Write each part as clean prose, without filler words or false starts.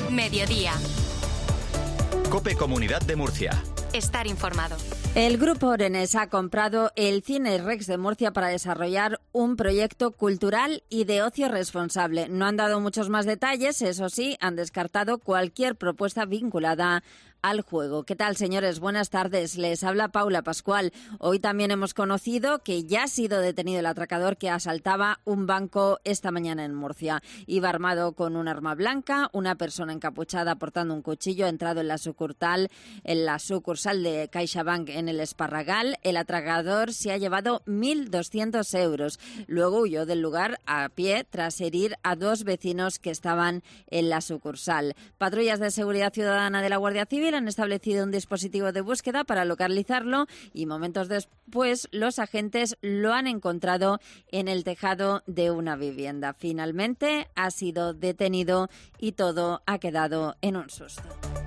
Mediodía. COPE Comunidad de Murcia. Estar informado. El Grupo Orenés ha comprado el Cine Rex de Murcia para desarrollar un proyecto cultural y de ocio responsable. No han dado muchos más detalles, eso sí, han descartado cualquier propuesta vinculada al juego. ¿Qué tal, señores? Buenas tardes. Les habla Paula Pascual. Hoy también hemos conocido que ya ha sido detenido el atracador que asaltaba un banco esta mañana en Murcia. Iba armado con un arma blanca, una persona encapuchada portando un cuchillo ha entrado en la sucursal de CaixaBank en el Esparragal. El atracador se ha llevado 1.200 euros. Luego huyó del lugar a pie tras herir a dos vecinos que estaban en la sucursal. Patrullas de seguridad ciudadana de la Guardia Civil han establecido un dispositivo de búsqueda para localizarlo y momentos después los agentes lo han encontrado en el tejado de una vivienda. Finalmente ha sido detenido y todo ha quedado en un susto.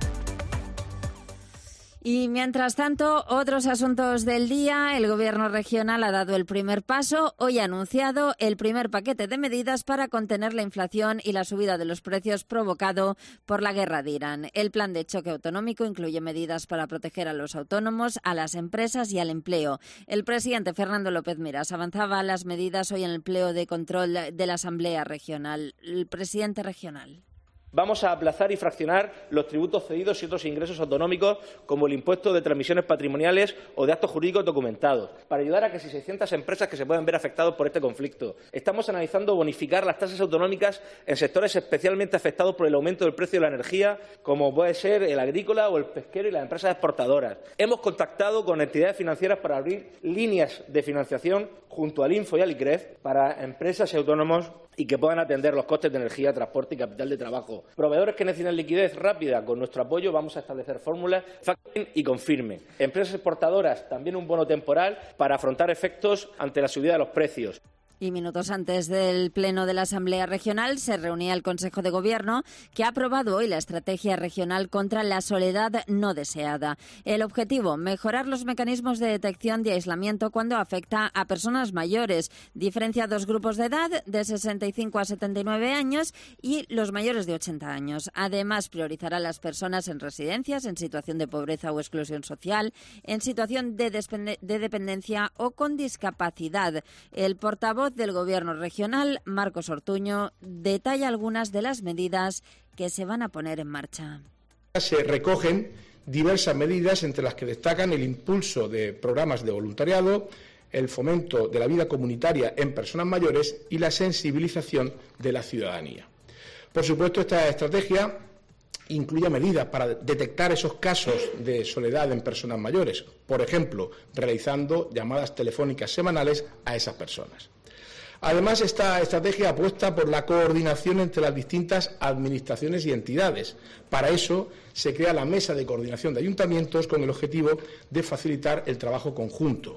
Y mientras tanto, otros asuntos del día. El Gobierno regional ha dado el primer paso. Hoy ha anunciado el primer paquete de medidas para contener la inflación y la subida de los precios provocado por la guerra de Irán. El plan de choque autonómico incluye medidas para proteger a los autónomos, a las empresas y al empleo. El presidente Fernando López Miras avanzaba las medidas hoy en el pleno de control de la Asamblea Regional. El presidente regional. Vamos a aplazar y fraccionar los tributos cedidos y otros ingresos autonómicos, como el impuesto de transmisiones patrimoniales o de actos jurídicos documentados, para ayudar a casi 600 empresas que se pueden ver afectadas por este conflicto. Estamos analizando bonificar las tasas autonómicas en sectores especialmente afectados por el aumento del precio de la energía, como puede ser el agrícola o el pesquero y las empresas exportadoras. Hemos contactado con entidades financieras para abrir líneas de financiación junto al Info y al ICREF para empresas y autónomos y que puedan atender los costes de energía, transporte y capital de trabajo. Proveedores que necesitan liquidez rápida, con nuestro apoyo vamos a establecer fórmulas factoring y confirme. Empresas exportadoras, también un bono temporal para afrontar efectos ante la subida de los precios. Y minutos antes del pleno de la Asamblea Regional se reunía el Consejo de Gobierno, que ha aprobado hoy la estrategia regional contra la soledad no deseada. El objetivo, mejorar los mecanismos de detección y aislamiento cuando afecta a personas mayores. Diferencia dos grupos de edad, de 65 a 79 años y los mayores de 80 años. Además, priorizará a las personas en residencias, en situación de pobreza o exclusión social, en situación de dependencia o con discapacidad. El portavoz del Gobierno regional, Marcos Ortuño, detalla algunas de las medidas que se van a poner en marcha. Se recogen diversas medidas, entre las que destacan el impulso de programas de voluntariado, el fomento de la vida comunitaria en personas mayores y la sensibilización de la ciudadanía. Por supuesto, esta estrategia incluye medidas para detectar esos casos de soledad en personas mayores, por ejemplo, realizando llamadas telefónicas semanales a esas personas. Además, esta estrategia apuesta por la coordinación entre las distintas administraciones y entidades. Para eso se crea la Mesa de Coordinación de Ayuntamientos con el objetivo de facilitar el trabajo conjunto.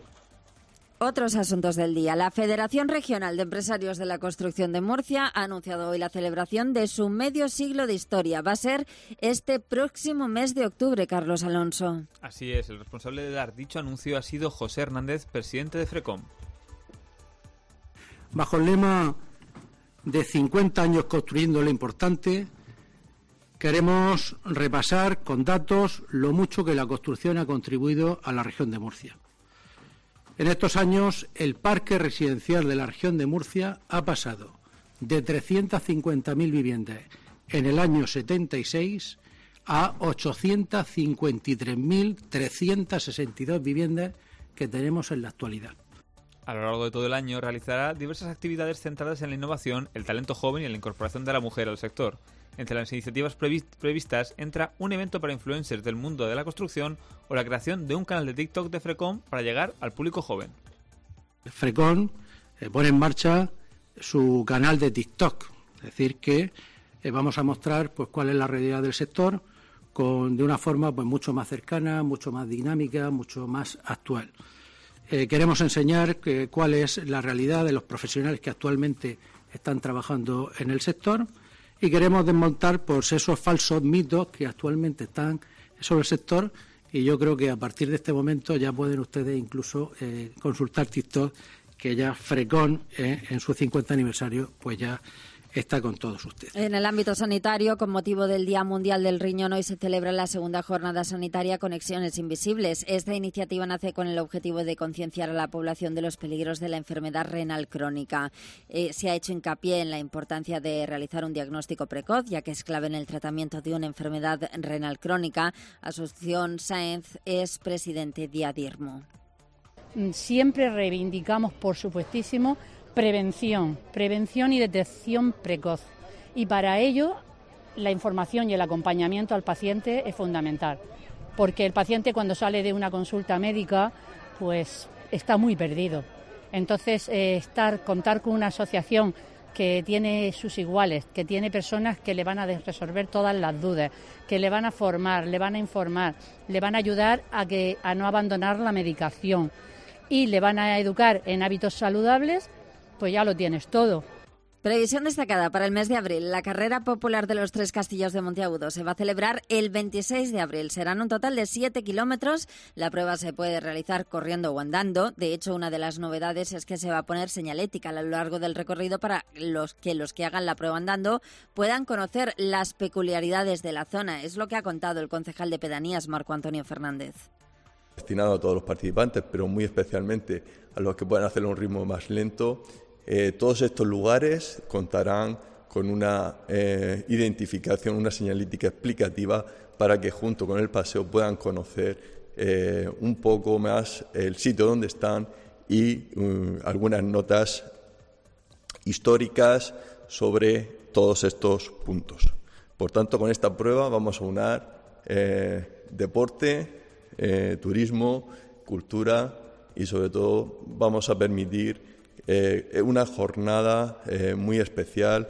Otros asuntos del día. La Federación Regional de Empresarios de la Construcción de Murcia ha anunciado hoy la celebración de su medio siglo de historia. Va a ser este próximo mes de octubre, Carlos Alonso. Así es, el responsable de dar dicho anuncio ha sido José Hernández, presidente de FRECOM. Bajo el lema de 50 años construyendo lo importante, queremos repasar con datos lo mucho que la construcción ha contribuido a la región de Murcia. En estos años, el parque residencial de la región de Murcia ha pasado de 350.000 viviendas en el año 76 a 853.362 viviendas que tenemos en la actualidad. A lo largo de todo el año realizará diversas actividades centradas en la innovación, el talento joven y en la incorporación de la mujer al sector. Entre las iniciativas previstas entra un evento para influencers del mundo de la construcción o la creación de un canal de TikTok de FRECOM para llegar al público joven. FRECOM pone en marcha su canal de TikTok, es decir que vamos a mostrar pues cuál es la realidad del sector de una forma pues mucho más cercana, mucho más dinámica, mucho más actual. Queremos enseñar cuál es la realidad de los profesionales que actualmente están trabajando en el sector y queremos desmontar pues esos falsos mitos que actualmente están sobre el sector, y yo creo que a partir de este momento ya pueden ustedes incluso consultar TikTok, que ya FRECOM en su 50 aniversario pues ya está con todos ustedes. En el ámbito sanitario, con motivo del Día Mundial del Riñón, hoy se celebra la segunda jornada sanitaria Conexiones Invisibles. Esta iniciativa nace con el objetivo de concienciar a la población de los peligros de la enfermedad renal crónica. Se ha hecho hincapié en la importancia de realizar un diagnóstico precoz, ya que es clave en el tratamiento de una enfermedad renal crónica. Asunción Sáenz es presidente de ADIRMO. Siempre reivindicamos, por supuestísimo, prevención y detección precoz. Y para ello, la información y el acompañamiento al paciente es fundamental. Porque el paciente, cuando sale de una consulta médica, pues está muy perdido. Entonces, contar con una asociación que tiene sus iguales, que tiene personas que le van a resolver todas las dudas, que le van a formar, le van a informar, le van a ayudar a no abandonar la medicación y le van a educar en hábitos saludables, pues ya lo tienes todo. Previsión destacada para el mes de abril. La carrera popular de los Tres Castillos de Monteagudo se va a celebrar el 26 de abril. Serán un total de 7 kilómetros. La prueba se puede realizar corriendo o andando. De hecho, una de las novedades es que se va a poner señalética a lo largo del recorrido para los que hagan la prueba andando puedan conocer las peculiaridades de la zona. Es lo que ha contado el concejal de Pedanías, Marco Antonio Fernández. Destinado a todos los participantes, pero muy especialmente a los que puedan hacerlo a un ritmo más lento. Todos estos lugares contarán con una identificación, una señalítica explicativa para que junto con el paseo puedan conocer un poco más el sitio donde están y algunas notas históricas sobre todos estos puntos. Por tanto, con esta prueba vamos a unar deporte, turismo, cultura y sobre todo vamos a permitir una jornada muy especial.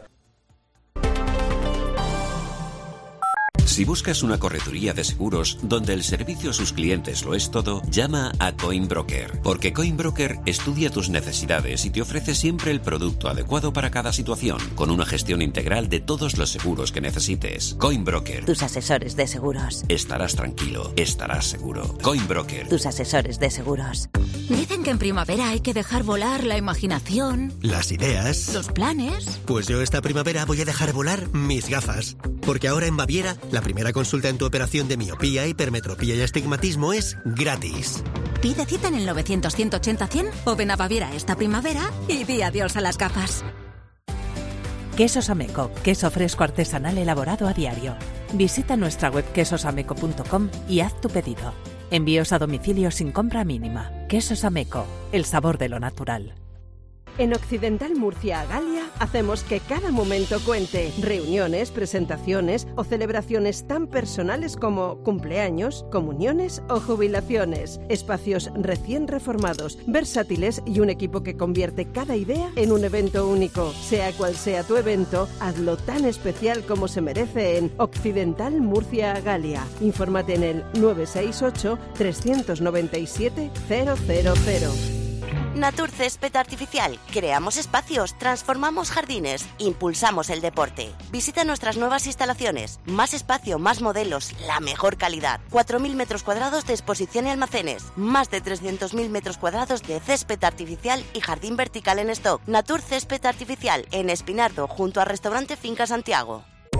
Si buscas una correduría de seguros donde el servicio a sus clientes lo es todo, llama a Coinbroker, porque Coinbroker estudia tus necesidades y te ofrece siempre el producto adecuado para cada situación, con una gestión integral de todos los seguros que necesites. Coinbroker. Tus asesores de seguros. Estarás tranquilo, estarás seguro. Coinbroker. Tus asesores de seguros. Dicen que en primavera hay que dejar volar la imaginación, las ideas, los planes. Pues yo esta primavera voy a dejar volar mis gafas, porque ahora en Baviera la primera consulta en tu operación de miopía, hipermetropía y astigmatismo es gratis. Pide cita en el 900-180-100 o ven a Baviera esta primavera y di adiós a las gafas. Quesos Ameco, queso fresco artesanal elaborado a diario. Visita nuestra web quesosameco.com y haz tu pedido. Envíos a domicilio sin compra mínima. Quesos Ameco, el sabor de lo natural. En Occidental Murcia Galia hacemos que cada momento cuente. Reuniones, presentaciones o celebraciones tan personales como cumpleaños, comuniones o jubilaciones. Espacios recién reformados, versátiles y un equipo que convierte cada idea en un evento único. Sea cual sea tu evento, hazlo tan especial como se merece en Occidental Murcia Galia. Infórmate en el 968 397 000. Natur Césped Artificial. Creamos espacios, transformamos jardines, impulsamos el deporte. Visita nuestras nuevas instalaciones. Más espacio, más modelos, la mejor calidad. 4.000 metros cuadrados de exposición y almacenes. Más de 300.000 metros cuadrados de césped artificial y jardín vertical en stock. Natur Césped Artificial, en Espinardo, junto al restaurante Finca Santiago.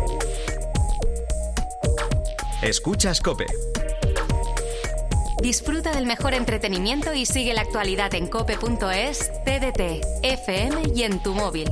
Escuchas COPE. Disfruta del mejor entretenimiento y sigue la actualidad en cope.es, TDT, FM y en tu móvil.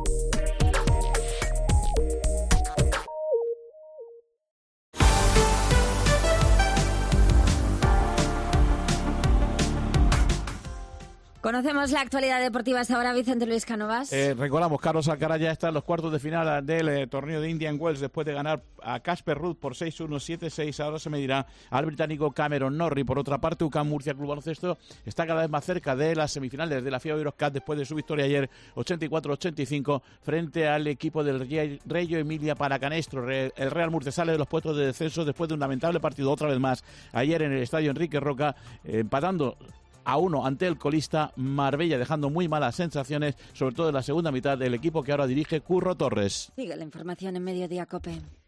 Conocemos la actualidad deportiva hasta ahora, Vicente Luis Cánovas. Recordamos, Carlos Alcaraz ya está en los cuartos de final del torneo de Indian Wells después de ganar a Casper Ruud por 6-1, 7-6. Ahora se medirá al británico Cameron Norrie. Por otra parte, UCAM Murcia Club Baloncesto está cada vez más cerca de las semifinales de la FIBA Eurocup después de su victoria ayer 84-85 frente al equipo del Reggio Emilia Paracanestro. El Real Murcia sale de los puestos de descenso después de un lamentable partido otra vez más ayer en el estadio Enrique Roca, empatando a 1 ante el colista Marbella, dejando muy malas sensaciones, sobre todo en la segunda mitad del equipo que ahora dirige Curro Torres. Sigue la información en Mediodía COPE.